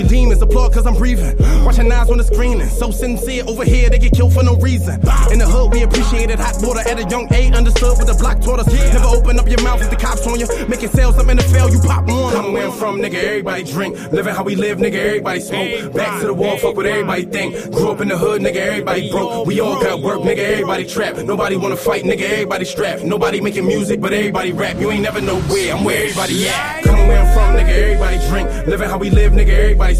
Demons applaud cause I'm breathing. Watching eyes on the screen, so sincere over here they get killed for no reason. In the hood we appreciated hot water at a young age. Understood what the block taught us. Never open up your mouth if the cops on you. Making sales up in the fail, you pop one. Coming where I'm from, nigga, everybody drink. Living how we live, nigga, everybody smoke. Back to the wall, fuck what everybody think. Grew up in the hood, nigga, everybody broke. We all got work, nigga, everybody trapped. Nobody wanna fight, nigga, everybody strapped. Nobody making music, but everybody rap. You ain't never know where, I'm where everybody at. Coming where I'm from, nigga, everybody drink. Living how we live, nigga, everybody